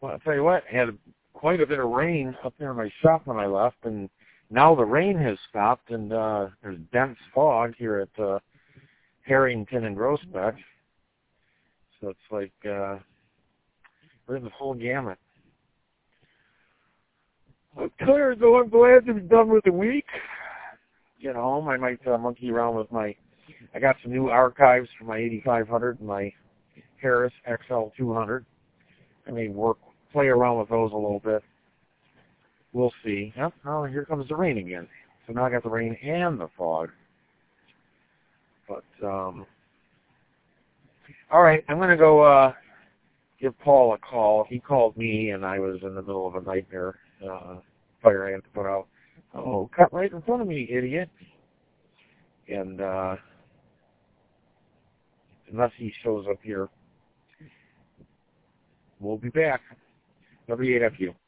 Well, I'll tell you what, I had quite a bit of rain up there in my shop when I left, and now the rain has stopped, and there's dense fog here at Harrington and Groesbeck. So it's like we're in the full gamut. I'm tired, though. I'm glad to be done with the week. Get home. I might monkey around with I got some new archives for my 8500 and my Harris XL200. I may play around with those a little bit. We'll see. Yep, oh, here comes the rain again. So now I got the rain and the fog. But, all right, I'm going to go give Paul a call. He called me, and I was in the middle of a nightmare fire I had to put out. Oh, cut right in front of me, idiot. And unless he shows up here, we'll be back. W8FU.